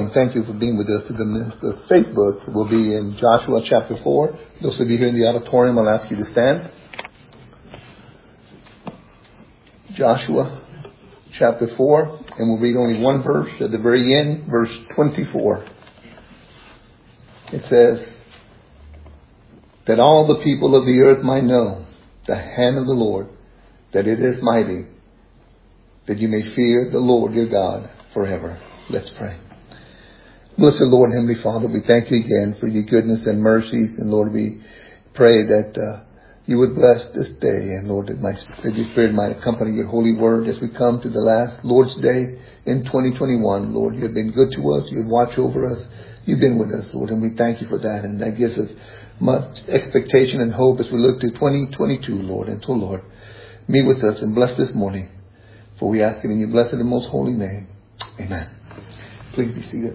and thank you for being with us. The Facebook will be in Joshua chapter 4. Those of you here in the auditorium, I'll ask you to stand. Joshua chapter 4, and we'll read only one verse at the very end, verse 24. It says, that all the people of the earth might know the hand of the Lord, that it is mighty, that you may fear the Lord your God forever. Let's pray. Blessed Lord, Heavenly Father, we thank you again for your goodness and mercies. And Lord, we pray that you would bless this day. And Lord, that your Spirit might accompany your holy word as we come to the last Lord's Day in 2021. Lord, you have been good to us. You've watched over us. You've been with us, Lord, and we thank you for that. And that gives us much expectation and hope as we look to 2022, Lord. And so, Lord, meet with us and bless this morning. For we ask it in your blessed and most holy name. Amen. Please be seated.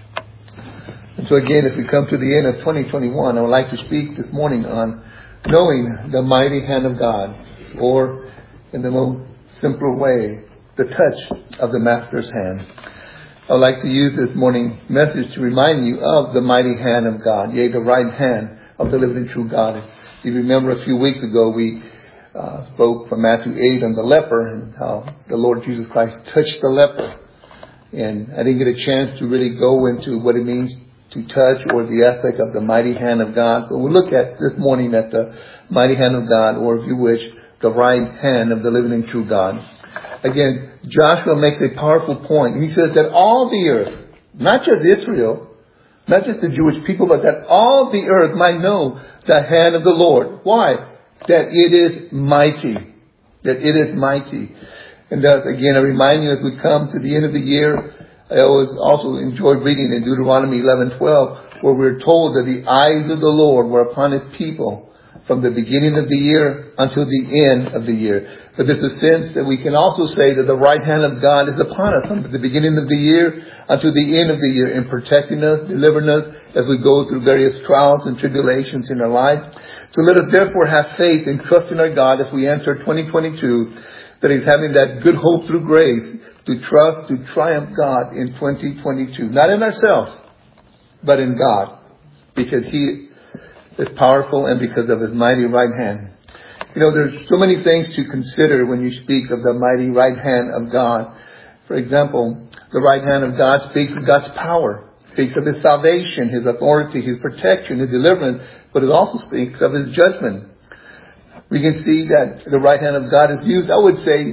And so again, as we come to the end of 2021, I would like to speak this morning on knowing the mighty hand of God, or in the most simpler way, the touch of the Master's hand. I would like to use this morning's message to remind you of the mighty hand of God, yea, the right hand of the living true God. If you remember a few weeks ago, we spoke from Matthew 8 on the leper and how the Lord Jesus Christ touched the leper. And I didn't get a chance to really go into what it means to touch or the aspect of the mighty hand of God. But we'll look at this morning at the mighty hand of God, or if you wish, the right hand of the living and true God. Again, Joshua makes a powerful point. He says that all the earth, not just Israel, not just the Jewish people, but that all the earth might know the hand of the Lord. Why? That it is mighty. That it is mighty. And again, I remind you as we come to the end of the year, I always also enjoy reading in Deuteronomy 11:12, where we're told that the eyes of the Lord were upon his people from the beginning of the year until the end of the year. But there's a sense that we can also say that the right hand of God is upon us from the beginning of the year until the end of the year, in protecting us, delivering us as we go through various trials and tribulations in our life. So let us therefore have faith and trust in our God as we enter 2022, that he's having that good hope through grace to trust, to triumph God in 2022. Not in ourselves, but in God, because he is powerful and because of his mighty right hand. You know, there's so many things to consider when you speak of the mighty right hand of God. For example, the right hand of God speaks of God's power, speaks of his salvation, his authority, his protection, his deliverance, but it also speaks of his judgment. We can see that the right hand of God is used, I would say,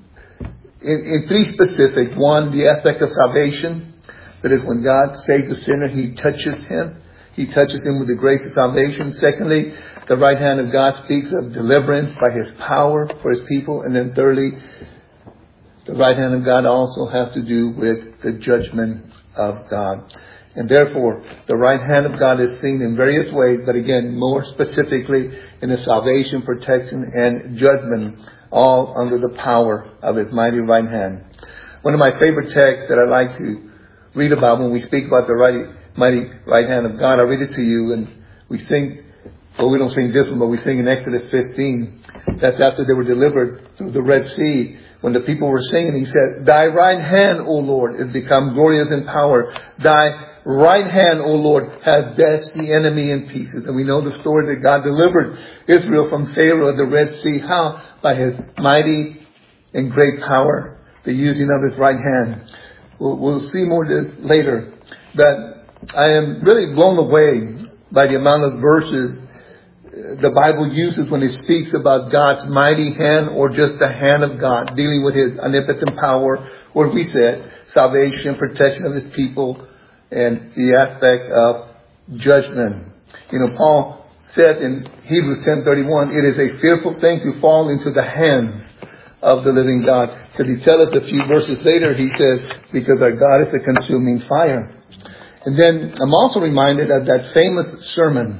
in three specific. One, the aspect of salvation. That is, when God saves a sinner, he touches him. He touches him with the grace of salvation. Secondly, the right hand of God speaks of deliverance by his power for his people. And then thirdly, the right hand of God also has to do with the judgment of God. And therefore, the right hand of God is seen in various ways, but again, more specifically in the salvation, protection, and judgment, all under the power of his mighty right hand. One of my favorite texts that I like to read about when we speak about the mighty right hand of God, I'll read it to you, and we sing, well, we don't sing this one, but we sing in Exodus 15. That's after they were delivered through the Red Sea. When the people were singing, he said, "Thy right hand, O Lord, is become glorious in power. Thy right hand, O Lord, has dashed the enemy in pieces." And we know the story that God delivered Israel from Pharaoh at the Red Sea. How? By his mighty and great power, the using of his right hand. We'll see more of this later. But I am really blown away by the amount of verses the Bible uses when it speaks about God's mighty hand, or just the hand of God, dealing with his omnipotent power, or we said, salvation, protection of his people, and the aspect of judgment. You know, Paul said in Hebrews 10:31, it is a fearful thing to fall into the hands of the living God. Could he tell us a few verses later, he says, because our God is a consuming fire. And then I'm also reminded of that famous sermon.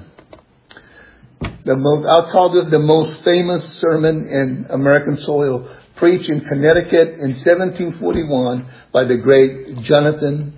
I'll call it the most famous sermon in American soil, preached in Connecticut in 1741 by the great Jonathan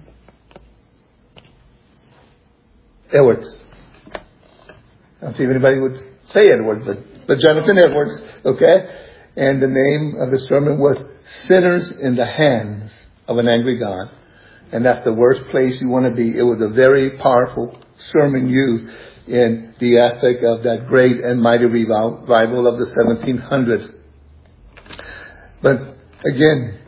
Edwards. I don't see if anybody would say Edwards, but Jonathan Edwards, okay? And the name of the sermon was Sinners in the Hands of an Angry God. And that's the worst place you want to be. It was a very powerful sermon used in the aspect of that great and mighty revival of the 1700s. But again,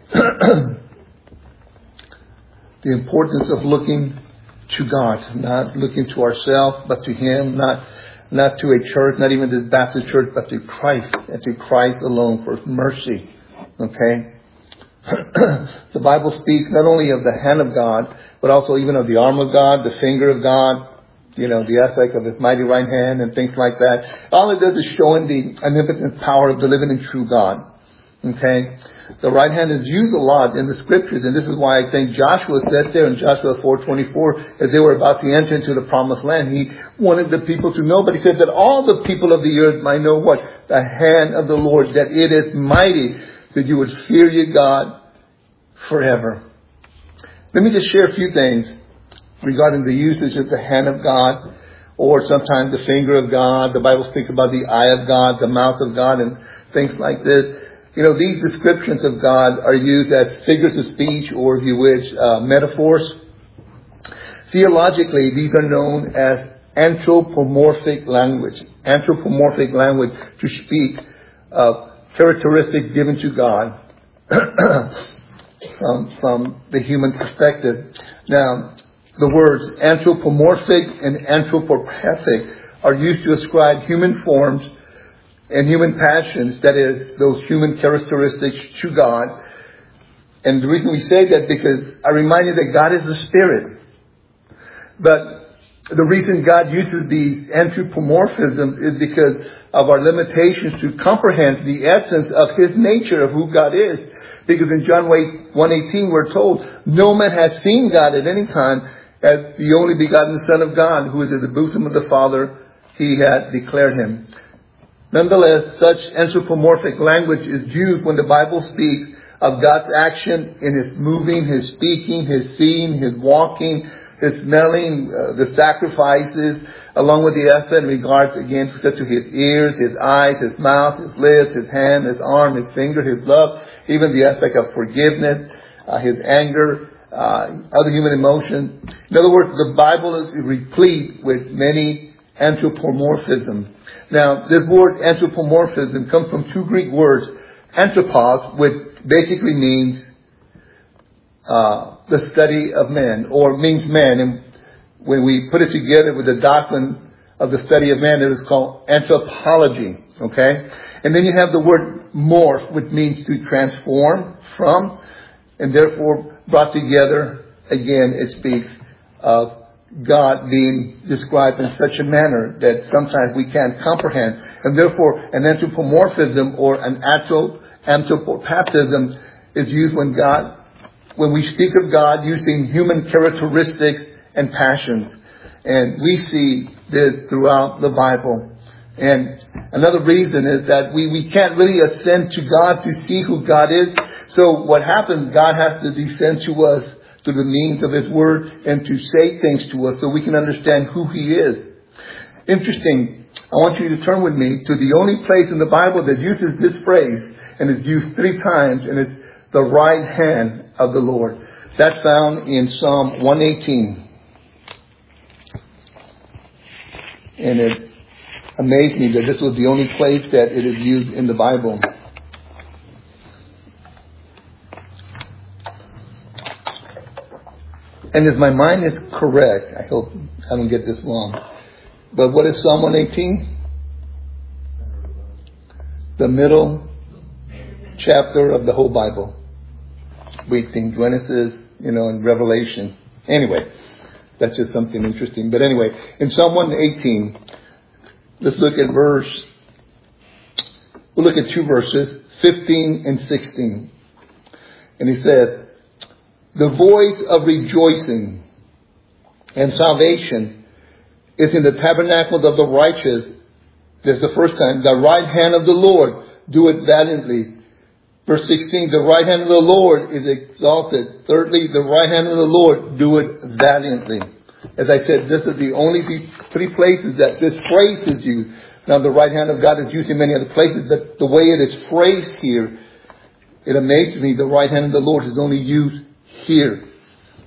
the importance of looking to God, not looking to ourselves, but to Him, not to a church, not even this Baptist church, but to Christ, and to Christ alone for mercy. Okay? The Bible speaks not only of the hand of God, but also even of the arm of God, the finger of God, the aspect of His mighty right hand and things like that. All it does is showing the omnipotent power of the living and true God. Okay? The right hand is used a lot in the scriptures, and this is why I think Joshua said there in Joshua 4:24, as they were about to enter into the promised land, he wanted the people to know, but he said that all the people of the earth might know what? The hand of the Lord, that it is mighty, that you would fear your God forever. Let me just share a few things regarding the usage of the hand of God, or sometimes the finger of God. The Bible speaks about the eye of God, the mouth of God, and things like this. These descriptions of God are used as figures of speech, or if you wish, metaphors. Theologically, these are known as anthropomorphic language. Anthropomorphic language, to speak of characteristics given to God from the human perspective. Now, the words anthropomorphic and anthropopathic are used to ascribe human forms and human passions, that is, those human characteristics, to God. And the reason we say that, because I remind you that God is the Spirit. But the reason God uses these anthropomorphisms is because of our limitations to comprehend the essence of His nature, of who God is. Because in John 1:18 we're told, no man has seen God at any time, as the only begotten Son of God, who is in the bosom of the Father, He had declared Him. Nonetheless, such anthropomorphic language is used when the Bible speaks of God's action in His moving, His speaking, His seeing, His walking, His smelling, the sacrifices, along with the aspect in regards, again, to His ears, His eyes, His mouth, His lips, His hand, His arm, His finger, His love, even the aspect of forgiveness, His anger, other human emotions. In other words, the Bible is replete with many anthropomorphisms. Now, this word anthropomorphism comes from two Greek words, anthropos, which basically means the study of men, or means man. And when we put it together with the doctrine of the study of man, it is called anthropology. Okay? And then you have the word morph, which means to transform from, and therefore brought together. Again, it speaks of God being described in such a manner that sometimes we can't comprehend. And therefore, an anthropomorphism or an anthropopathism is used when we speak of God using human characteristics and passions. And we see this throughout the Bible. And another reason is that we can't really ascend to God to see who God is. So what happens, God has to descend to us through the means of His Word, and to say things to us so we can understand who He is. Interesting. I want you to turn with me to the only place in the Bible that uses this phrase, and it's used 3 times, and it's the right hand of the Lord. That's found in Psalm 118. And it amazed me that this was the only place that it is used in the Bible. And if my mind is correct, I hope I don't get this wrong, but what is Psalm 118? The middle chapter of the whole Bible. We think Genesis, and Revelation. Anyway, that's just something interesting. But anyway, in Psalm 118, let's look at we'll look at 2 verses, 15 and 16. And he says, the voice of rejoicing and salvation is in the tabernacles of the righteous. There's the first time. The right hand of the Lord doeth valiantly. Verse 16, the right hand of the Lord is exalted. Thirdly, the right hand of the Lord doeth valiantly. As I said, this is the only 3 places that this phrase is used. Now, the right hand of God is used in many other places, but the way it is phrased here, it amazes me. The right hand of the Lord is only used here.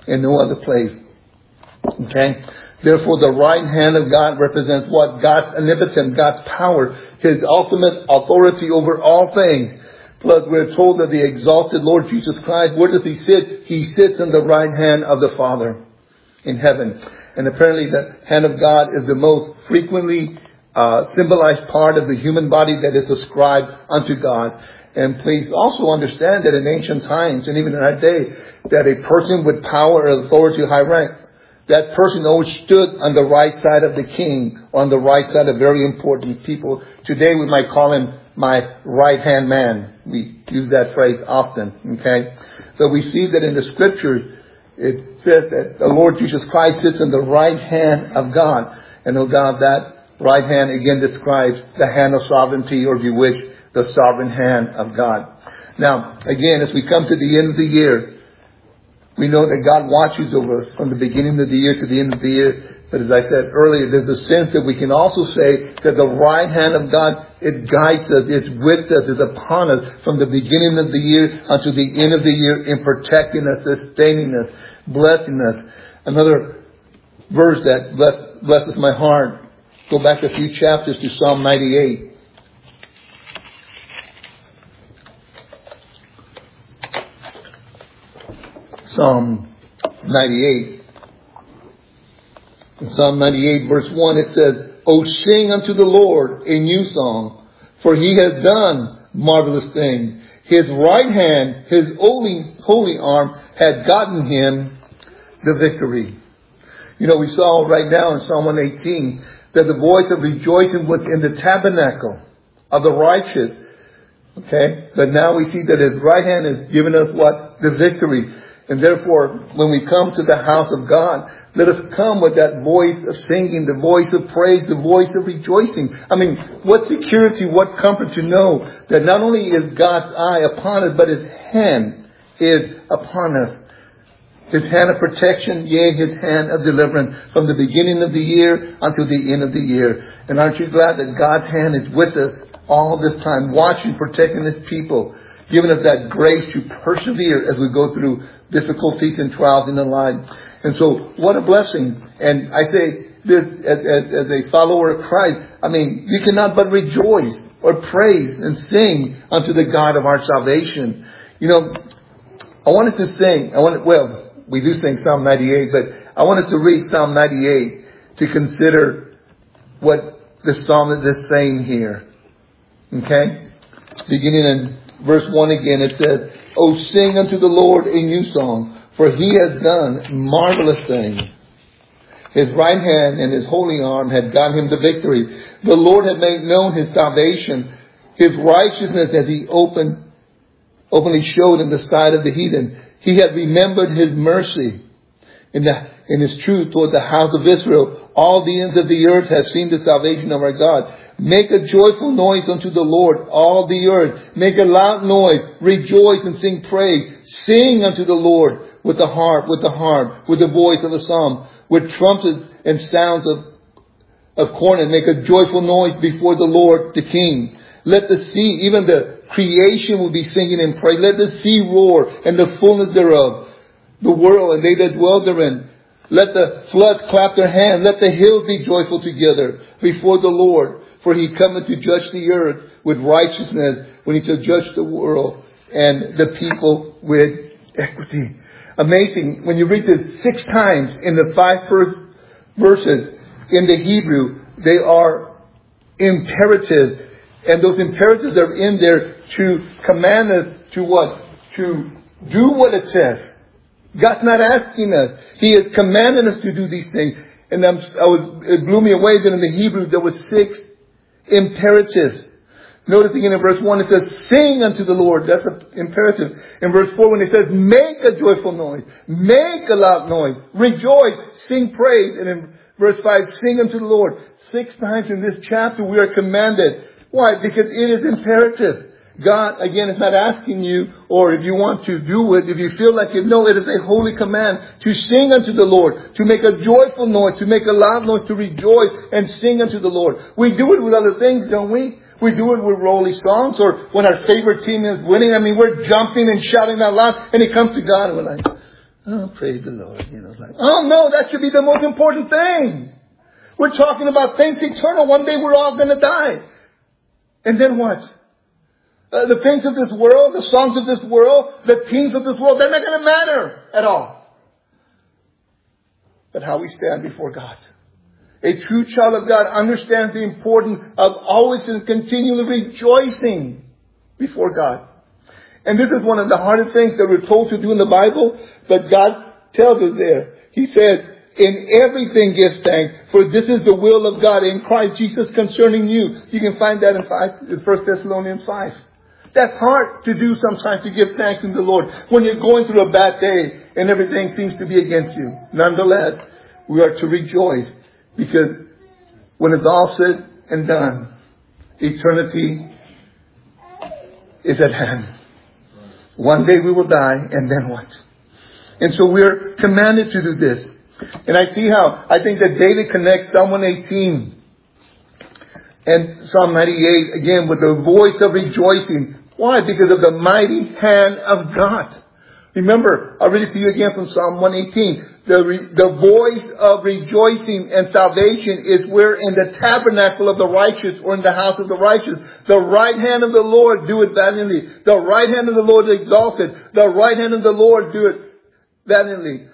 in no other place. Okay? Therefore, the right hand of God represents what? God's omnipotence, God's power, His ultimate authority over all things. Plus, we're told that the exalted Lord Jesus Christ, where does He sit? He sits on the right hand of the Father in heaven. And apparently the hand of God is the most frequently symbolized part of the human body that is ascribed unto God. And please also understand that in ancient times, and even in our day, that a person with power and authority, high rank, that person always stood on the right side of the king, on the right side of very important people. Today we might call him my right-hand man. We use that phrase often, okay? So we see that in the scriptures, it says that the Lord Jesus Christ sits on the right hand of God. And no doubt that right hand again describes the hand of sovereignty, or if you wish, the sovereign hand of God. Now, again, as we come to the end of the year, we know that God watches over us from the beginning of the year to the end of the year. But as I said earlier, there's a sense that we can also say that the right hand of God, it guides us, it's with us, it's upon us from the beginning of the year until the end of the year, in protecting us, sustaining us, blessing us. Another verse that blesses my heart. Go back a few chapters to Psalm 98. Psalm 98. In Psalm 98 verse 1 it says, "O sing unto the Lord a new song, for He has done marvelous things. His right hand, His holy arm had gotten Him the victory." You know, we saw right now in Psalm 118 that the voice of rejoicing was in the tabernacle of the righteous. Okay? But now we see that His right hand has given us what? The victory. And therefore, when we come to the house of God, let us come with that voice of singing, the voice of praise, the voice of rejoicing. I mean, what security, what comfort to know that not only is God's eye upon us, but His hand is upon us. His hand of protection, yea, His hand of deliverance from the beginning of the year until the end of the year. And aren't you glad that God's hand is with us all this time, watching, protecting His people, giving us that grace to persevere as we go through difficulties and trials in the life. And so, what a blessing. And I say this as a follower of Christ. I mean, you cannot but rejoice or praise and sing unto the God of our salvation. You know, I wanted to sing. We do sing Psalm 98, but I wanted to read Psalm 98 to consider what the psalmist is saying here. Okay? Beginning in verse 1 again, it says, "O sing unto the Lord a new song, for He has done marvelous things. His right hand and His holy arm had gotten Him the victory. The Lord had made known His salvation. His righteousness as He openly showed in the sight of the heathen. He had remembered His mercy in His truth toward the house of Israel. All the ends of the earth have seen the salvation of our God. Make a joyful noise unto the Lord, all the earth. Make a loud noise. Rejoice and sing praise. Sing unto the Lord with the harp, with the voice of a psalm, with trumpets and sounds of cornet. Make a joyful noise before the Lord, the King. Let the sea, even the creation will be singing in praise. Let the sea roar and the fullness thereof, the world and they that dwell therein. Let the floods clap their hands. Let the hills be joyful together before the Lord. For He cometh to judge the earth with righteousness, when He shall judge the world and the people with equity." Amazing. When you read this 6 times in the 5 first verses in the Hebrew, they are imperatives. And those imperatives are in there to command us to what? To do what it says. God's not asking us. He is commanding us to do these things. And it blew me away that in the Hebrew there were 6 imperatives. Notice again in verse 1 it says, "Sing unto the Lord." That's an imperative. In verse 4 when it says, "Make a joyful noise. Make a loud noise. Rejoice. Sing praise." And in verse 5, "Sing unto the Lord." 6 times in this chapter we are commanded. Why? Because it is imperative. God, again, is not asking you, or if you want to do it, if you feel like it. No, it is a holy command to sing unto the Lord, to make a joyful noise, to make a loud noise, to rejoice and sing unto the Lord. We do it with other things, don't we? We do it with rolling songs, or when our favorite team is winning. I mean, we're jumping and shouting out loud, and it comes to God, and we're like, Oh, praise the Lord. It's like, oh no, that should be the most important thing. We're talking about things eternal. One day we're all going to die. And then what? The things of this world, the songs of this world, the things of this world, they're not going to matter at all. But how we stand before God. A true child of God understands the importance of always and continually rejoicing before God. And this is one of the hardest things that we're told to do in the Bible, but God tells us there. He said, in everything give thanks, for this is the will of God in Christ Jesus concerning you. You can find that in 1 Thessalonians 5. That's hard to do sometimes, to give thanks in the Lord when you're going through a bad day and everything seems to be against you. Nonetheless, we are to rejoice because when it's all said and done, eternity is at hand. One day we will die, and then what? And so we're commanded to do this. And I think that David connects Psalm 118 and Psalm 98 again with the voice of rejoicing. Why? Because of the mighty hand of God. Remember, I'll read it to you again from Psalm 118. The voice of rejoicing and salvation is where in the tabernacle of the righteous, or in the house of the righteous. The right hand of the Lord doeth valiantly. The right hand of the Lord is exalted. The right hand of the Lord doeth valiantly.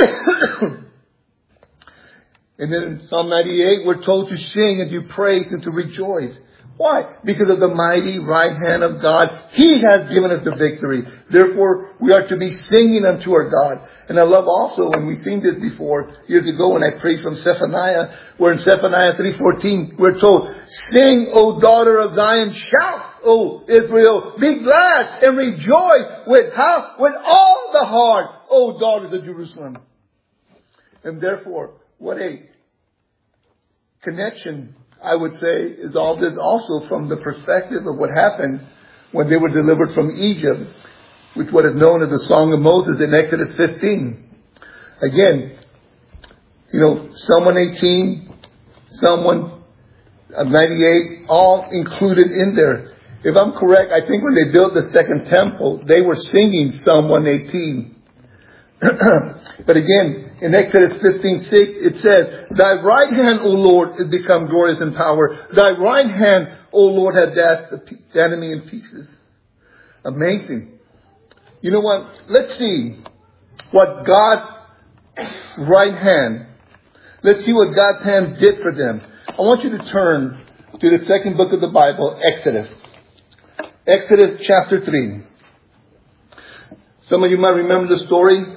And then in Psalm 98, we're told to sing and to praise and to rejoice. Why? Because of the mighty right hand of God. He has given us the victory. Therefore, we are to be singing unto our God. And I love also, when we seen this before, years ago when I preached from Zephaniah, where in Zephaniah 3:14, we're told, sing, O daughter of Zion, shout, O Israel, be glad and rejoice with all the heart, O daughters of Jerusalem. And therefore, what a connection, I would say, is all this also from the perspective of what happened when they were delivered from Egypt, with what is known as the Song of Moses in Exodus 15. Again, Psalm 118, Psalm 198, all included in there. If I'm correct, I think when they built the second temple, they were singing Psalm 118. But again, in Exodus 15:6, it says, Thy right hand, O Lord, is become glorious in power. Thy right hand, O Lord, hath dashed the enemy in pieces. Amazing. You know what? Let's see what God's right hand, let's see what God's hand did for them. I want you to turn to the second book of the Bible, Exodus. Exodus chapter 3. Some of you might remember the story.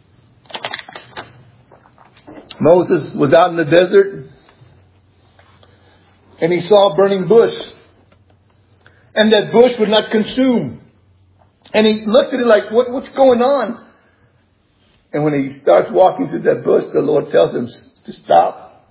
Moses was out in the desert and he saw a burning bush, and that bush would not consume. And he looked at it like, what's going on? And when he starts walking through that bush, the Lord tells him to stop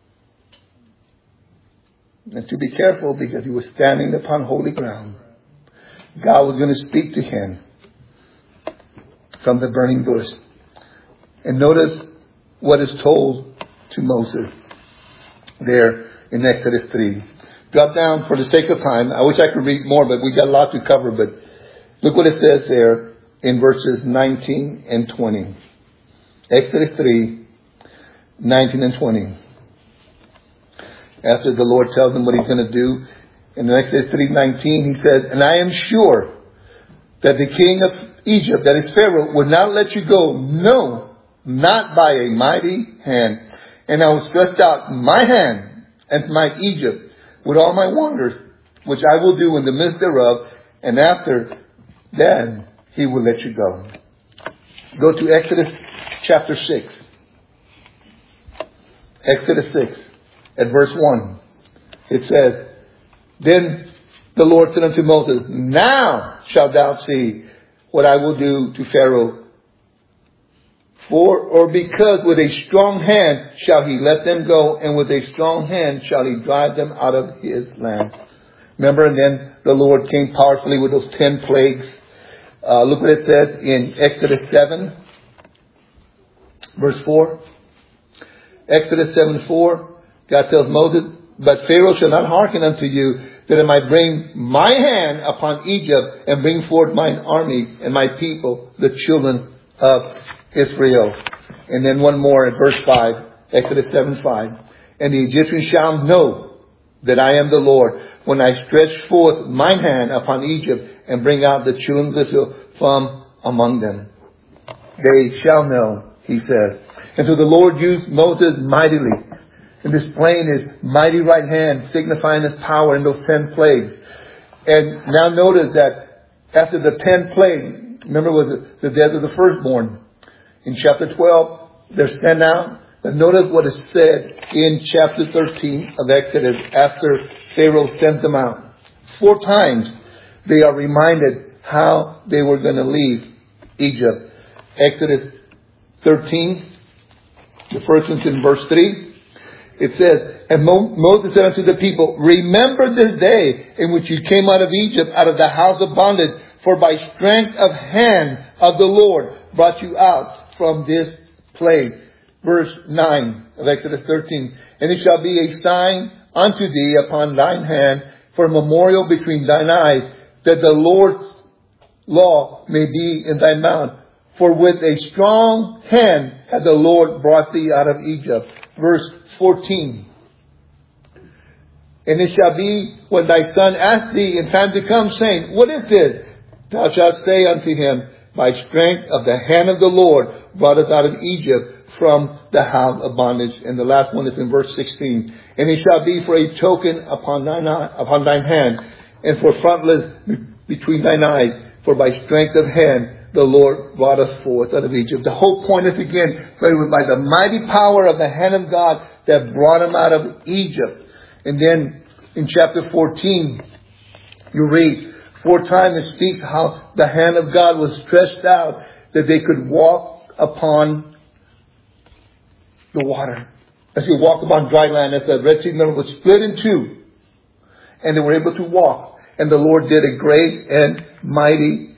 and to be careful, because he was standing upon holy ground. God was going to speak to him from the burning bush. And notice what is told to Moses there in Exodus 3. Drop down for the sake of time. I wish I could read more, but we got a lot to cover. But look what it says there in verses 19 and 20. Exodus 3, 19 and 20. After the Lord tells him what he's going to do, in Exodus 3:19, he says, And I am sure that the king of Egypt, that is Pharaoh, would not let you go. No, not by a mighty hand. And I will stretch out my hand and smite Egypt with all my wonders, which I will do in the midst thereof. And after then, he will let you go. Go to Exodus chapter 6. Exodus 6 at verse 1. It says, Then the Lord said unto Moses, Now shalt thou see what I will do to Pharaoh. Because with a strong hand shall he let them go, and with a strong hand shall he drive them out of his land. Remember, and then the Lord came powerfully with those 10 plagues. Look what it says in Exodus 7, verse 4. Exodus 7:4. God tells Moses, But Pharaoh shall not hearken unto you, that I might bring my hand upon Egypt, and bring forth mine army and my people, the children of Israel. And then one more at verse 5, Exodus 7:5. And the Egyptians shall know that I am the Lord when I stretch forth mine hand upon Egypt and bring out the children of Israel from among them. They shall know, he says. And so the Lord used Moses mightily. And displaying his mighty right hand, signifying his power in those 10 plagues. And now notice that after the 10 plagues, remember it was the death of the firstborn. In chapter 12, they're sent out. But notice what is said in chapter 13 of Exodus after Pharaoh sent them out. 4 times they are reminded how they were going to leave Egypt. Exodus 13, the first one's in verse 3. It says, and Moses said unto the people, remember this day in which you came out of Egypt, out of the house of bondage, for by strength of hand of the Lord brought you out from this plague. Verse 9 of Exodus 13. And it shall be a sign unto thee upon thine hand for a memorial between thine eyes, that the Lord's law may be in thy mouth. For with a strong hand hath the Lord brought thee out of Egypt. Verse 14. And it shall be when thy son ask thee in time to come, saying, what is this? Thou shalt say unto him, by strength of the hand of the Lord brought us out of Egypt from the house of bondage. And the last one is in verse 16. And it shall be for a token upon thine hand, and for frontlets between thine eyes. For by strength of hand the Lord brought us forth out of Egypt. The whole point is again, but it was by the mighty power of the hand of God that brought them out of Egypt. And then in chapter 14, you read 4 times it speaks how the hand of God was stretched out, that they could walk upon the water. As you walk upon dry land, as the Red Sea was split in 2, and they were able to walk. And the Lord did a great and mighty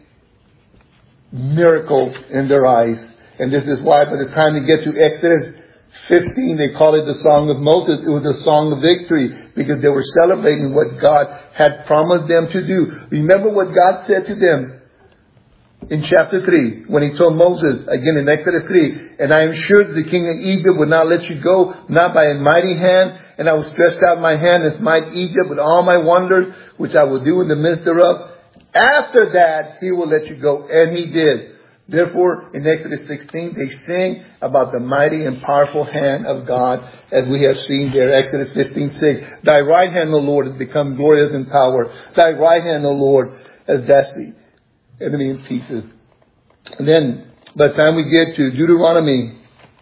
miracle in their eyes. And this is why by the time they get to Exodus 15, they call it the Song of Moses. It was a song of victory because they were celebrating what God had promised them to do. Remember what God said to them in chapter 3 when he told Moses, again in Exodus 3, and I am sure the king of Egypt would not let you go, not by a mighty hand, and I will stretch out my hand and smite Egypt with all my wonders, which I will do in the midst thereof. After that, he will let you go. And he did. Therefore, in Exodus 16, they sing about the mighty and powerful hand of God, as we have seen there. Exodus 15:6. Thy right hand, O Lord, has become glorious in power. Thy right hand, O Lord, has dashed the enemy in pieces. And then, by the time we get to Deuteronomy,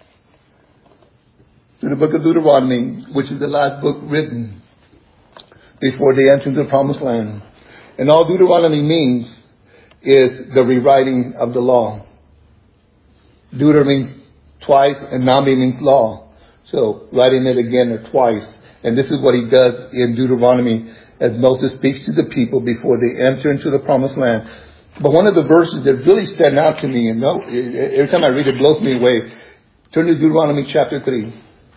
to the book of Deuteronomy, which is the last book written before they enter into the promised land. And all Deuteronomy means is the rewriting of the law. Deuter means twice and Nami means law. So writing it again or twice. And this is what he does in Deuteronomy as Moses speaks to the people before they enter into the promised land. But one of the verses that really stand out to me, and every time I read it blows me away. Turn to Deuteronomy chapter 3.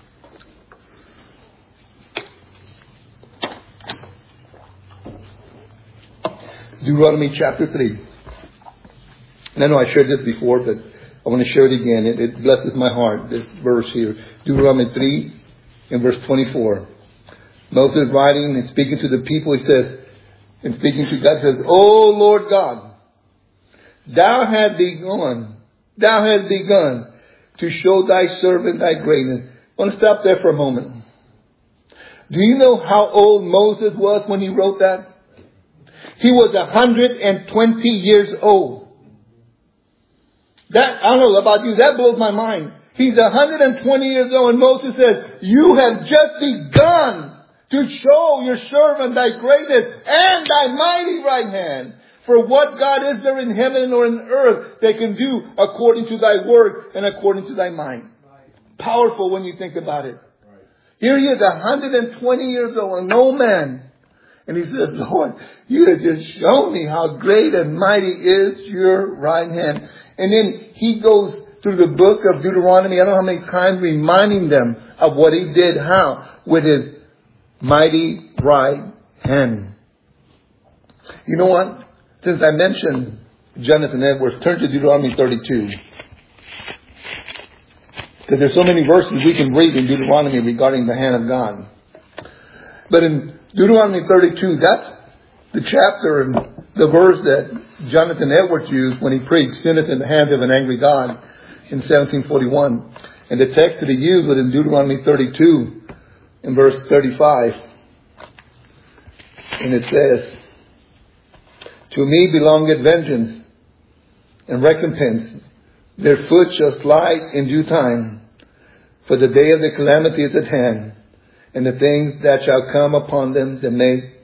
Deuteronomy chapter 3. And I know I shared this before, but I want to share it again. It blesses my heart, this verse here. Deuteronomy 3 and verse 24. Moses writing and speaking to the people, he says, and speaking to God, says, O Lord God, thou hast begun to show thy servant thy greatness. I want to stop there for a moment. Do you know how old Moses was when he wrote that? He was 120 years old. That, I don't know about you, that blows my mind. He's 120 years old and Moses says, you have just begun to show your servant thy greatness and thy mighty right hand. For what God is there in heaven or in earth that can do according to thy word and according to thy mind? Powerful when you think about it. Here he is 120 years old, an old man. And he says, Lord, you have just shown me how great and mighty is your right hand. And then he goes through the book of Deuteronomy, I don't know how many times, reminding them of what he did. How? With his mighty right hand. You know what? Since I mentioned Jonathan Edwards, turn to Deuteronomy 32. Because there's so many verses we can read in Deuteronomy regarding the hand of God. But in Deuteronomy 32, that's the chapter and the verse that Jonathan Edwards used when he preached, sinneth in the hands of an angry God in 1741. And the text that he used was in Deuteronomy 32 in verse 35. And it says, to me belongeth vengeance and recompense. Their foot shall slide in due time. For the day of the calamity is at hand. And the things that shall come upon them that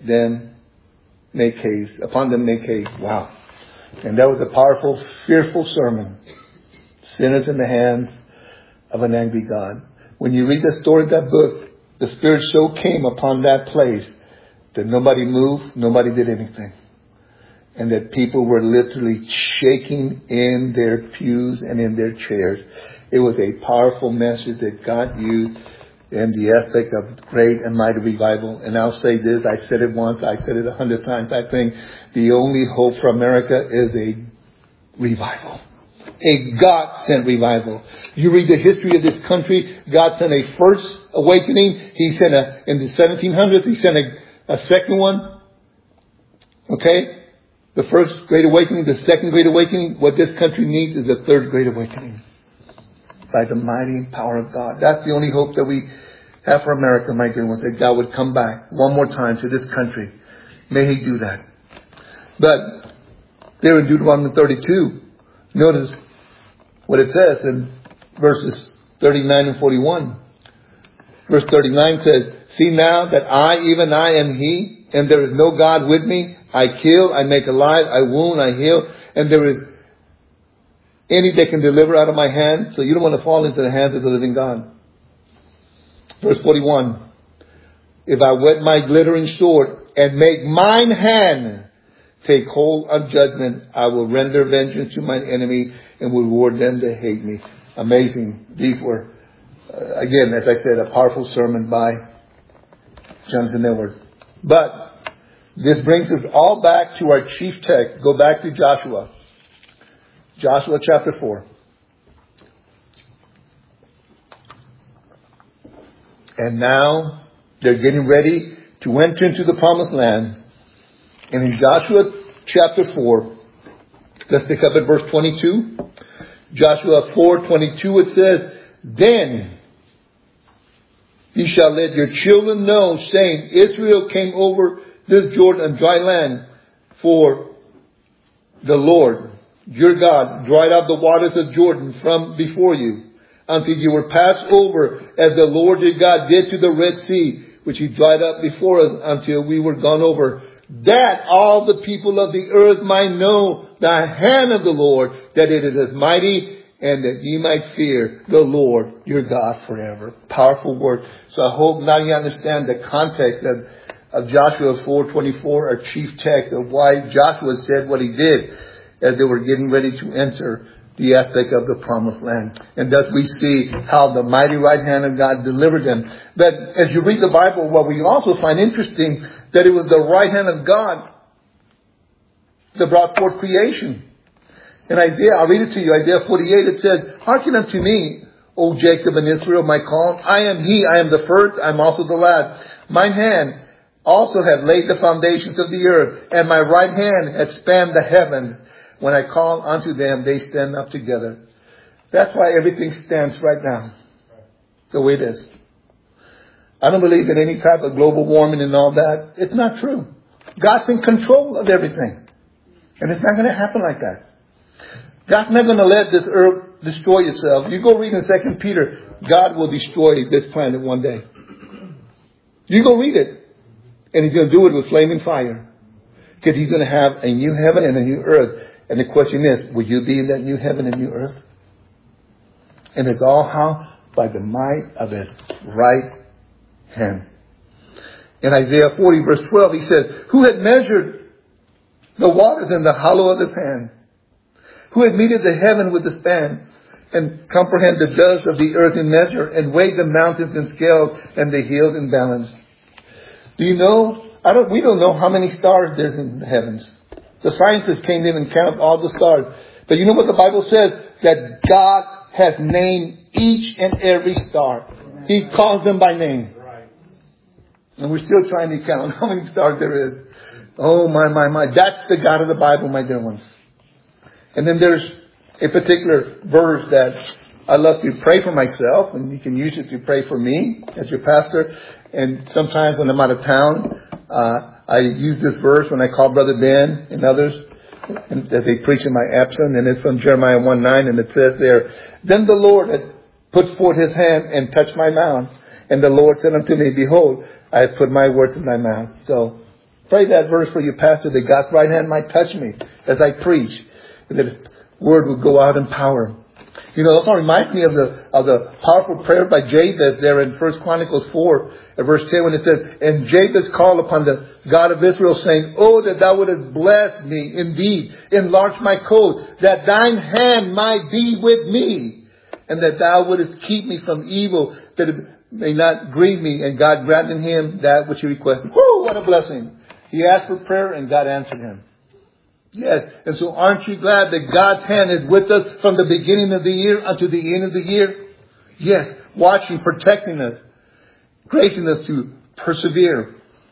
make haste. Upon them make haste. Wow. And that was a powerful, fearful sermon. Sinners in the hands of an angry God. When you read the story of that book, the Spirit so came upon that place that nobody moved, nobody did anything. And that people were literally shaking in their pews and in their chairs. It was a powerful message that God used in the aspect of great and mighty revival. And I'll say this, I said it once, I said it 100 times. I think the only hope for America is a revival. A God-sent revival. You read the history of this country, God sent a first awakening. He sent in the 1700s, He sent a second one. Okay? The first Great Awakening, the second Great Awakening. What this country needs is a third Great Awakening. By the mighty power of God. That's the only hope that we have for America, my dear ones, that God would come back one more time to this country. May He do that. But there in Deuteronomy 32, notice what it says in verses 39 and 41. Verse 39 says, see now that I, even I am He, and there is no God with me. I kill, I make alive, I wound, I heal, and there is any that can deliver out of my hand. So you don't want to fall into the hands of the living God. Verse 41. If I whet my glittering sword and make mine hand take hold of judgment, I will render vengeance to mine enemy and will reward them that hate me. Amazing. These were, again, as I said, a powerful sermon by Jonathan Edwards. But this brings us all back to our chief text. Go back to Joshua. Joshua chapter 4. And now they're getting ready to enter into the promised land. And in Joshua chapter 4, let's pick up at verse 22. Joshua 4:22 it says, then ye shall let your children know, saying, Israel came over this Jordan on dry land, for the Lord your God dried out the waters of Jordan from before you, until you were passed over, as the Lord your God did to the Red Sea, which He dried up before us until we were gone over, that all the people of the earth might know the hand of the Lord, that it is as mighty, and that ye might fear the Lord your God forever. Powerful word. So I hope now you understand the context of Joshua 4:24, our chief text, of why Joshua said what he did as they were getting ready to enter the aspect of the promised land. And thus we see how the mighty right hand of God delivered them. But as you read the Bible, what we also find interesting, that it was the right hand of God that brought forth creation. In Isaiah, I'll read it to you, Isaiah 48, it says, hearken unto me, O Jacob and Israel, my call. I am He, I am the first, I am also the last. Mine hand also hath laid the foundations of the earth, and my right hand hath spanned the heavens. When I call unto them, they stand up together. That's why everything stands right now, the way it is. I don't believe in any type of global warming and all that. It's not true. God's in control of everything. And it's not going to happen like that. God's not going to let this earth destroy itself. You go read in 2 Peter, God will destroy this planet one day. You go read it. And He's going to do it with flaming fire. Because He's going to have a new heaven and a new earth. And the question is, will you be in that new heaven and new earth? And it's all how? By the might of His right hand. In Isaiah 40 verse 12, He said, who had measured the waters in the hollow of His hand? Who had meted the heaven with the span, and comprehend the dust of the earth in measure, and weighed the mountains in scales, and the hills in balance? Do you know? We don't know how many stars there's in the heavens. The scientists can't even count all the stars. But you know what the Bible says? That God has named each and every star. He calls them by name. And we're still trying to count how many stars there is. Oh my. That's the God of the Bible, my dear ones. And then there's a particular verse that I love to pray for myself, and you can use it to pray for me as your pastor. And sometimes when I'm out of town, I use this verse when I call Brother Ben and others, and that they preach in my absence. And it's from Jeremiah 1:9, and it says there, "Then the Lord had put forth his hand and touched my mouth. And the Lord said unto me, Behold, I have put my words in thy mouth." So pray that verse for your pastor, that God's right hand might touch me as I preach, and that his word would go out in power. You know, it also reminds me of the powerful prayer by Jabez there in 1 Chronicles 4, at verse 10, when it says, "And Jabez called upon the God of Israel, saying, Oh, that thou wouldest bless me indeed, enlarge my coast, that thine hand might be with me, and that thou wouldest keep me from evil, that it may not grieve me." And God granted him that which he requested. Whoo, what a blessing. He asked for prayer and God answered him. Yes. And so aren't you glad that God's hand is with us from the beginning of the year unto the end of the year? Yes. Watching, protecting us, gracing us to persevere.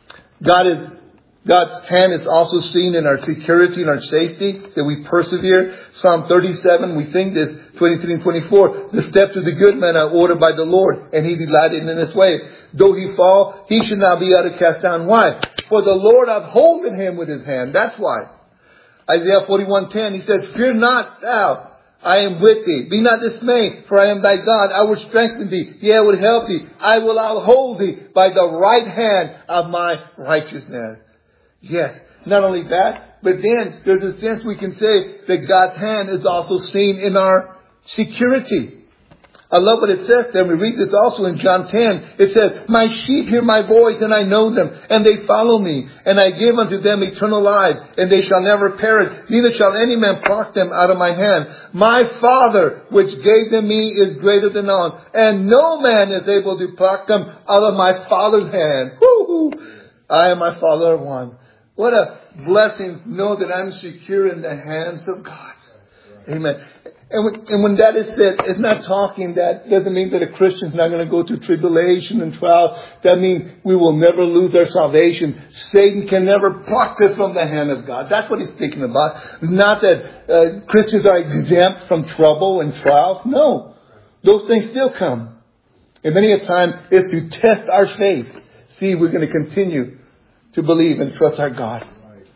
God's hand is also seen in our security and our safety, that we persevere. Psalm 37, we sing this, 23 and 24. "The steps of the good man are ordered by the Lord, and he delighted in his way. Though he fall, he should not be utterly cast down." Why? "For the Lord upholdeth him with his hand." That's why. Isaiah 41:10, he said, "Fear not thou, I am with thee. Be not dismayed, for I am thy God. I will strengthen thee. Yea, I will help thee. I will uphold thee by the right hand of my righteousness." Yes, not only that, but then there's a sense we can say that God's hand is also seen in our security. I love what it says there. We read this also in John 10. It says, "My sheep hear my voice, and I know them, and they follow me. And I give unto them eternal life, and they shall never perish, neither shall any man pluck them out of my hand. My Father, which gave them me, is greater than all, and no man is able to pluck them out of my Father's hand." Woo-hoo. I and my Father are one. What a blessing to know that I'm secure in the hands of God. Amen. And when that is said, it's not talking, that doesn't mean that a Christian's not going to go through tribulation and trial. That means we will never lose our salvation. Satan can never pluck us from the hand of God. That's what he's speaking about. Not that Christians are exempt from trouble and trials. No. Those things still come. And many a time it's to test our faith. See if we're going to continue to believe and trust our God.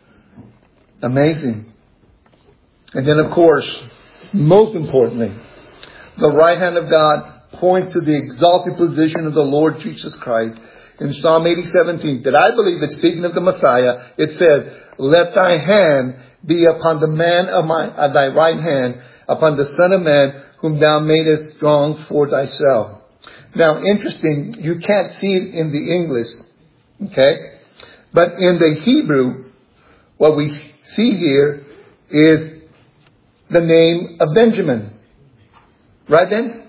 Amazing. And then, of course, most importantly, the right hand of God points to the exalted position of the Lord Jesus Christ. In Psalm 80:17, that I believe it's speaking of the Messiah, it says, "Let thy hand be upon the man of thy right hand, upon the Son of Man, whom thou madest strong for thyself." Now, interesting, you can't see it in the English, okay? But in the Hebrew, what we see here is the name of Benjamin. Right, Ben?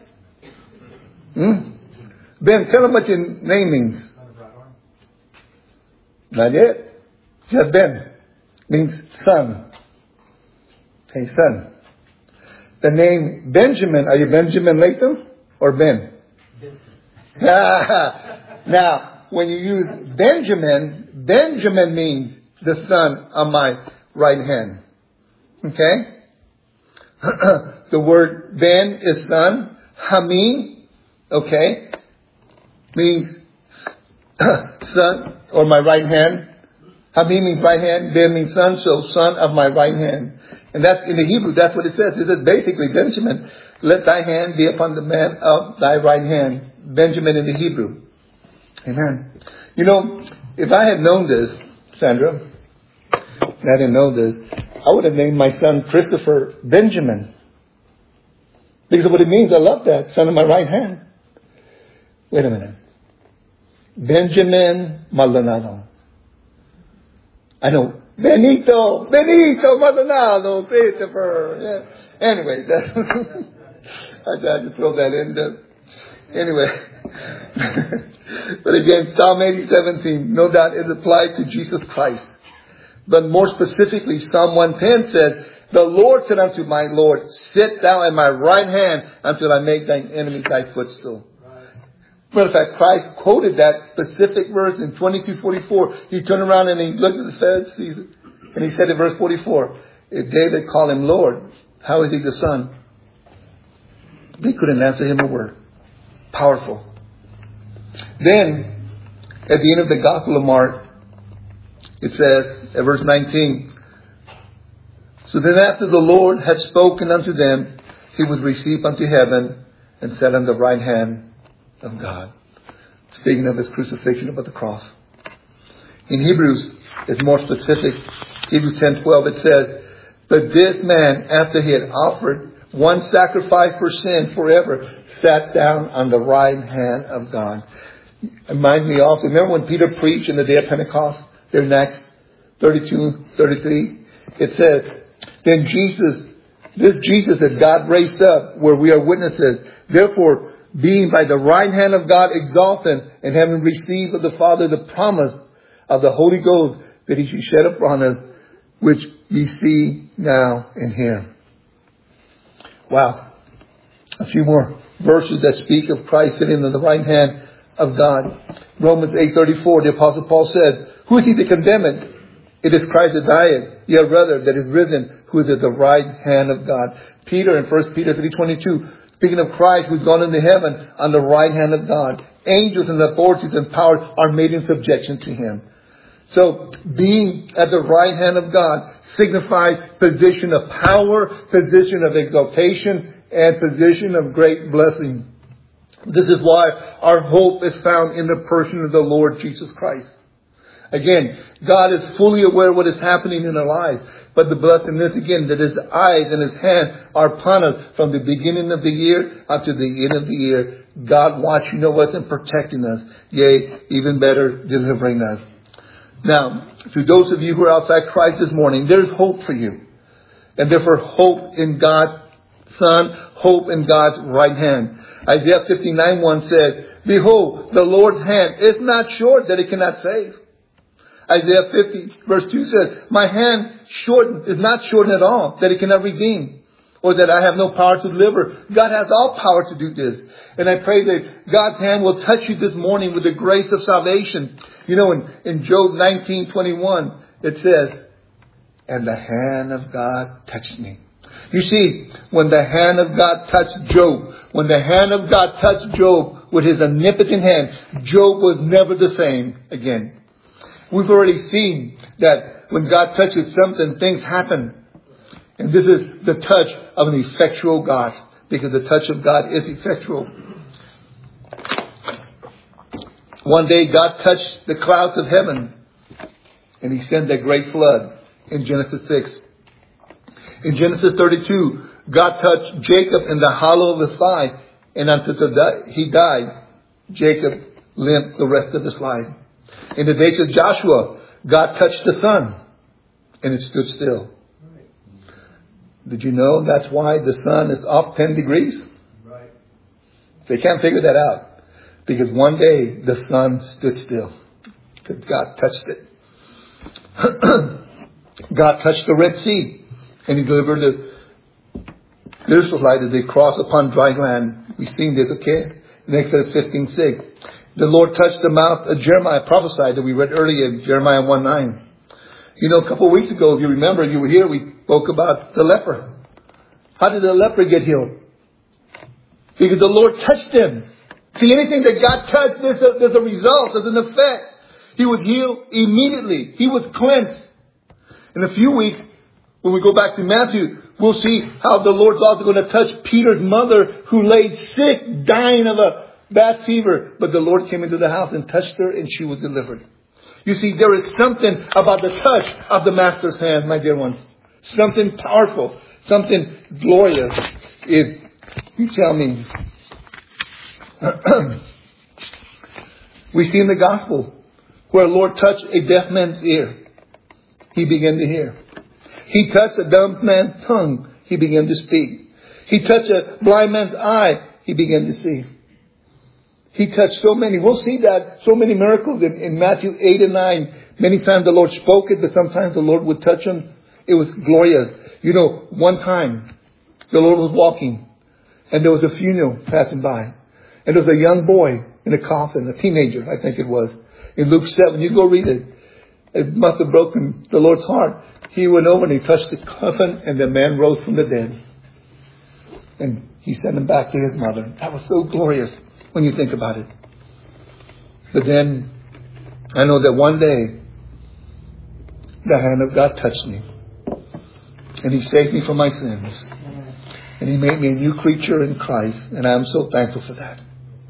Ben, tell them what your name means. Not yet. Just Ben. Means son. Hey, son. The name Benjamin, are you Benjamin Latham or Ben? Now, when you use Benjamin, Benjamin means the son of my right hand. Okay? The word Ben is son. Hamim, okay, means son or my right hand. Hamim means right hand. Ben means son, so son of my right hand. And that's in the Hebrew, that's what it says. It says basically, Benjamin, let thy hand be upon the man of thy right hand. Benjamin in the Hebrew. Amen. You know, if I had known this, Sandra, and I didn't know this, I would have named my son Christopher Benjamin. Because of what it means. I love that. Son of my right hand. Wait a minute. Benjamin Maldonado. I know. Benito Maldonado, Christopher. Yeah. Anyway, I had to throw that in there. Anyway. But again, Psalm 80:17, no doubt it applies to Jesus Christ. But more specifically, Psalm 110 says, The Lord said unto my Lord, sit thou at my right hand until I make thine enemies thy footstool. Matter of fact, Christ quoted that specific verse in 22:44. He turned around and he looked at the Pharisees and he said in verse 44, if David called him Lord, how is he the son? They couldn't answer him a word. Powerful. Then, at the end of the Gospel of Mark, it says, at verse 19, so then after the Lord had spoken unto them, he would receive unto heaven and sat on the right hand of God. Speaking of his crucifixion above the cross. In Hebrews, it's more specific. Hebrews 10:12, it says, but this man, after he had offered one sacrifice for sin forever, sat down on the right hand of God. It reminds me also, remember when Peter preached in the day of Pentecost? There in Acts 32:33, it says, then this Jesus that God raised up, where we are witnesses, therefore, being by the right hand of God exalted, and having received of the Father the promise of the Holy Ghost, that he should shed upon us, which ye see now and hear. Wow. A few more verses that speak of Christ sitting on the right hand of God. Romans 8:34, the Apostle Paul said, who is he to condemn it? It is Christ that died, yet rather that is risen, who is at the right hand of God. Peter in 1 Peter 3:22, speaking of Christ who's gone into heaven on the right hand of God. Angels and authorities and powers are made in subjection to him. So being at the right hand of God signifies position of power, position of exaltation, and position of great blessing. This is why our hope is found in the person of the Lord Jesus Christ. Again, God is fully aware of what is happening in our lives. But the blessing is again that his eyes and his hands are upon us from the beginning of the year up to the end of the year. God watching over us and protecting us. Yea, even better, delivering us. Now, to those of you who are outside Christ this morning, there's hope for you. And therefore hope in God's Son, hope in God's right hand. Isaiah 59:1 said, behold, the Lord's hand is not short that it cannot save. Isaiah 50 verse 2 says, my hand is not shortened at all that it cannot redeem, or that I have no power to deliver. God has all power to do this. And I pray that God's hand will touch you this morning with the grace of salvation. You know, in Job 19:21, it says, and the hand of God touched me. You see, when the hand of God touched Job, with his omnipotent hand, Job was never the same again. We've already seen that when God touches something, things happen. And this is the touch of an effectual God, because the touch of God is effectual. One day God touched the clouds of heaven and he sent a great flood in Genesis 6. In Genesis 32, God touched Jacob in the hollow of his thigh, and until he died, Jacob limped the rest of his life. In the days of Joshua, God touched the sun and it stood still. Did you know that's why the sun is off 10 degrees? Right. They can't figure that out. Because one day the sun stood still. Because God touched it. God touched the Red Sea. And he delivered the Israelites as they crossed upon dry land. We've seen this, okay? In Exodus 15:6. The Lord touched the mouth of Jeremiah, prophesied that we read earlier in Jeremiah 1:9. You know, a couple of weeks ago, if you remember, you were here, we spoke about the leper. How did the leper get healed? Because the Lord touched him. See, anything that God touched, there's a result, there's an effect. He was healed immediately. He was cleansed. In a few weeks, when we go back to Matthew, we'll see how the Lord's also going to touch Peter's mother, who lay sick, dying of a bad fever. But the Lord came into the house and touched her and she was delivered. You see, there is something about the touch of the Master's hand, my dear ones. Something powerful. Something glorious. If you tell me. We see in the gospel where the Lord touched a deaf man's ear. He began to hear. He touched a dumb man's tongue. He began to speak. He touched a blind man's eye. He began to see. He touched so many. We'll see that so many miracles in Matthew 8 and 9. Many times the Lord spoke it, but sometimes the Lord would touch them. It was glorious. You know, one time the Lord was walking and there was a funeral passing by. And there was a young boy in a coffin, a teenager, I think it was. In Luke 7, you go read it. It must have broken the Lord's heart. He went over and he touched the coffin and the man rose from the dead. And he sent him back to his mother. That was so glorious when you think about it. But then I know that one day the hand of God touched me. And He saved me from my sins. And He made me a new creature in Christ. And I am so thankful for that.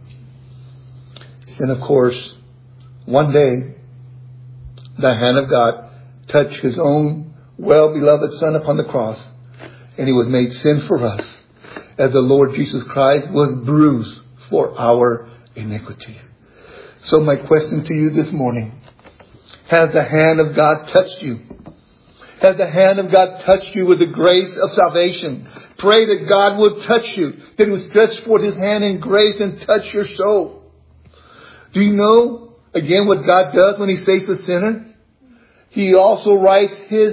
And of course, one day, the hand of God touched His own well-beloved Son upon the cross. And He was made sin for us, as the Lord Jesus Christ was bruised for our iniquity. So my question to you this morning, has the hand of God touched you? Has the hand of God touched you with the grace of salvation? Pray that God would touch you, that He would stretch forth His hand in grace and touch your soul. Do you know, again, what God does when He saves a sinner? He also writes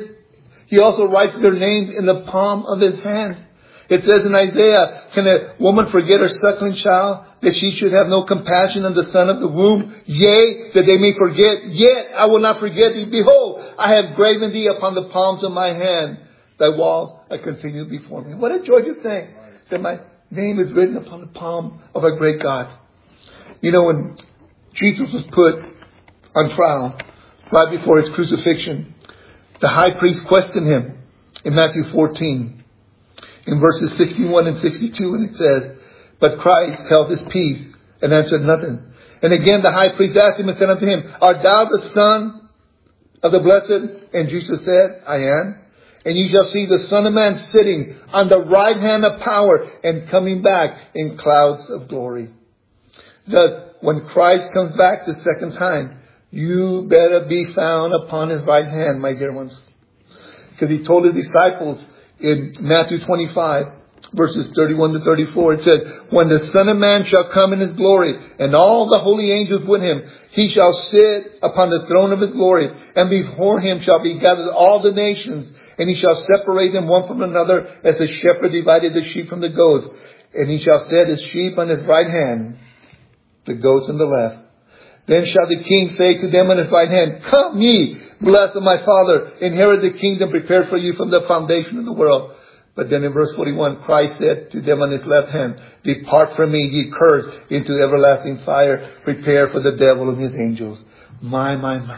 their names in the palm of His hand. It says in Isaiah, can a woman forget her suckling child, that she should have no compassion on the son of the womb? Yea, that they may forget. Yet I will not forget thee. Behold, I have graven thee upon the palms of my hand. Thy walls are continued before me. What a joy to think that my name is written upon the palm of our great God. You know, when Jesus was put on trial right before His crucifixion, the high priest questioned Him in Matthew 14. In verses 61 and 62, and it says, but Christ held His peace and answered nothing. And again the high priest asked Him and said unto Him, art thou the Son of the Blessed? And Jesus said, I am. And you shall see the Son of Man sitting on the right hand of power and coming back in clouds of glory. Thus, when Christ comes back the second time, you better be found upon His right hand, my dear ones. Because He told His disciples, in Matthew 25, verses 31 to 34, it said, when the Son of Man shall come in His glory, and all the holy angels with Him, He shall sit upon the throne of His glory, and before Him shall be gathered all the nations, and He shall separate them one from another, as the shepherd divided the sheep from the goats. And He shall set His sheep on His right hand, the goats on the left. Then shall the King say to them on His right hand, come ye, blessed of my Father, inherit the kingdom prepared for you from the foundation of the world. But then in verse 41, Christ said to them on His left hand, depart from me, ye cursed, into everlasting fire, prepared for the devil and his angels. My.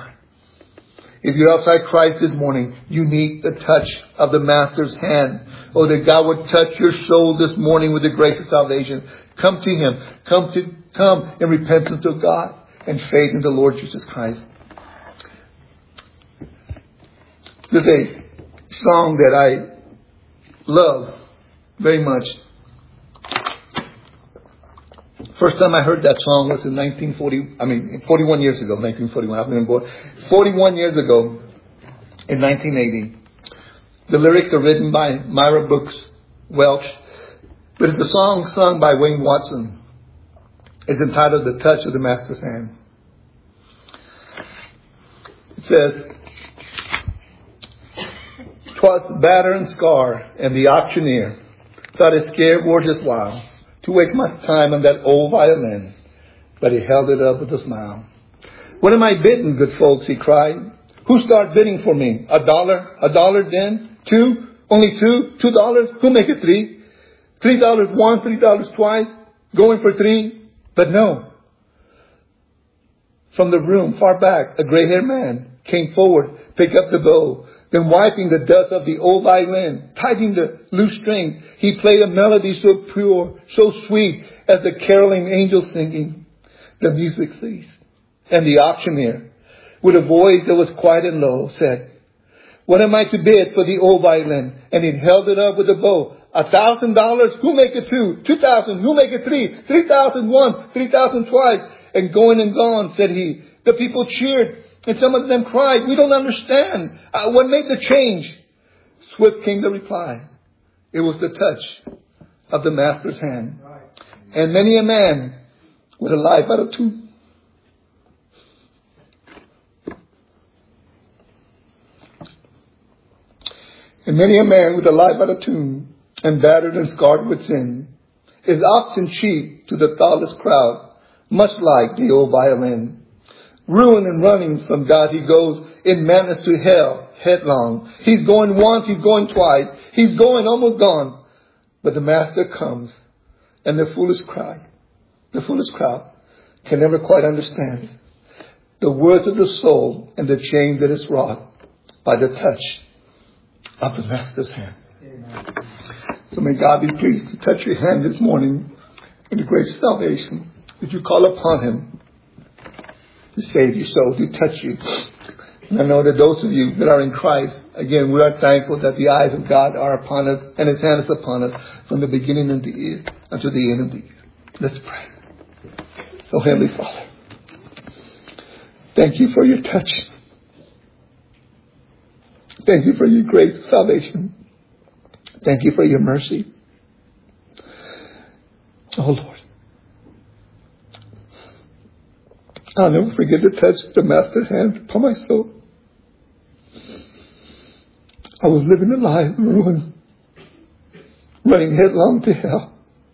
If you're outside Christ this morning, you need the touch of the Master's hand. Oh, that God would touch your soul this morning with the grace of salvation. Come to Him. Come in repentance of God and faith in the Lord Jesus Christ. There's a song that I love very much. First time I heard that song was in 41 years ago, 1941. I've been born 41 years ago in 1980. The lyrics are written by Myra Brooks Welch, but it's a song sung by Wayne Watson. It's entitled The Touch of the Master's Hand. It says, 'twas batter and scar, and the auctioneer thought it scared worth his while to waste my time on that old violin, but he held it up with a smile. What am I bidding, good folks, he cried. Who start bidding for me? $1 then? $2? Only $2? $2? Who make it $3? $3 once, $3 twice, going for $3? But no. From the room far back, a gray-haired man came forward, picked up the bow, then wiping the dust of the old violin, tightening the loose string, he played a melody so pure, so sweet, as the caroling angels singing. The music ceased, and the auctioneer, with a voice that was quiet and low, said, what am I to bid for the old violin? And he held it up with a bow. $1,000? Who make it $2? $2,000? Who make it $3? $3,000 once, $3,000 twice. And going and gone, said he. The people cheered. And some of them cried, we don't understand. What made the change? Swift came the reply. It was the touch of the Master's hand. And many a man with a life out of two. And many a man with a life out of tune and battered and scarred with sin is oxen cheap to the thoughtless crowd, much like the old violin. Ruin and running from God he goes, in madness to hell, headlong. He's going once, he's going twice, he's going almost gone. But the Master comes, and the foolish crowd can never quite understand the worth of the soul and the change that is wrought by the touch of the Master's hand. Amen. So may God be pleased to touch your hand this morning in the great salvation that you call upon him to save your soul, to touch you. And I know that those of you that are in Christ, again, we are thankful that the eyes of God are upon us and his hand is upon us from the beginning of the year until the end of the year. Let's pray. So Heavenly Father, thank you for your touch. Thank you for your grace of salvation. Thank you for your mercy. Oh Lord, I'll never forget to touch the Master's hand upon my soul. I was living a life of ruin, running headlong to hell.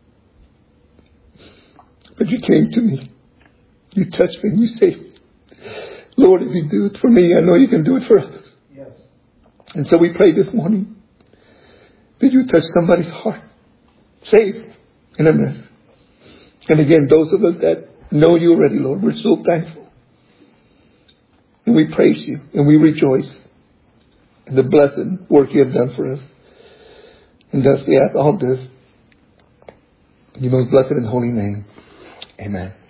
But you came to me. You touched me and you saved me. Lord, if you do it for me, I know you can do it for others. Yes. And so we pray this morning that you touch somebody's heart, save in a mess. And again, those of us that know you already, Lord, we're so thankful. And we praise you and we rejoice in the blessed work you have done for us. And thus we ask all this in your most blessed and holy name. Amen.